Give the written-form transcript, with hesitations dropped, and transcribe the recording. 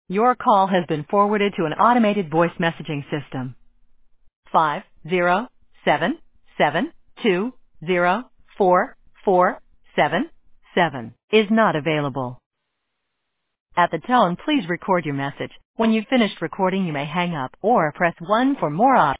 Your call has been forwarded to an automated voice messaging system. 50772044777 is not available. At the tone, please record your message. When you've finished recording, you may hang up or press 1 for more options.